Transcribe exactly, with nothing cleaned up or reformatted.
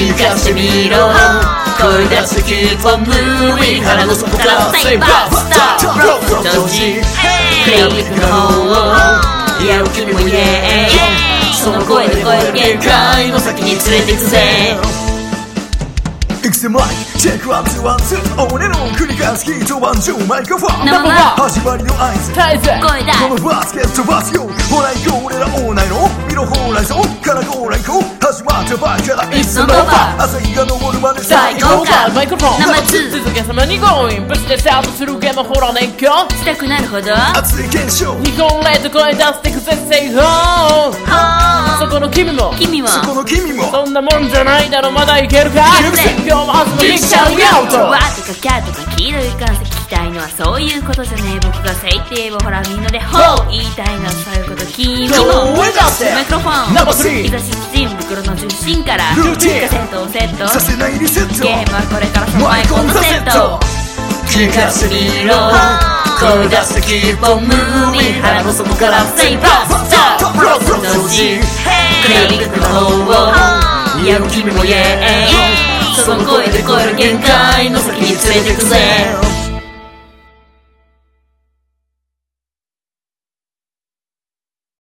聞かしてみろ声出して Keep on moving 腹の底から Say Bop Stop Rock 同時クレイジーの方をやる君もイエーイその声で超える限界の先に連れてくぜいくぜマイクチェックワンツーワンツー俺の繰り返すヒートワンジューマイクフォン始まりの合図声だこのバスケットバスよほら行こう俺らオーナイの見ろホーライゾンからゴーラ行こう始まったばっかだ It's an over 朝日が昇るまで最高かマイクロフォンナンバーツー続けさまにゴーインブスでスタートするゲームほら熱狂したくなるほど熱い検証日本レッド声出してくぜセイホーそこの君も君もそこの君もそんなもんじゃないだろまだいけるかいけるぜ今日も初のギクシャウヤウトわーとかキャーとか黄色い関石聞きたいのはそういうことじゃねえ僕が最低をほらみんなでほう言いたいのはそういうこと君も声出せマイクロフォンナンバースリー日差しキッチン袋の中心からルーティンカセットをセットさせないリセットゲームはこれからそのマイコンのセット聞かせみろ声出して Keep on moving 腹の底から Say Bop Stop Rock 同時クレイジーの方をやる君もイエーイその声で超える限界の先に連れてくぜ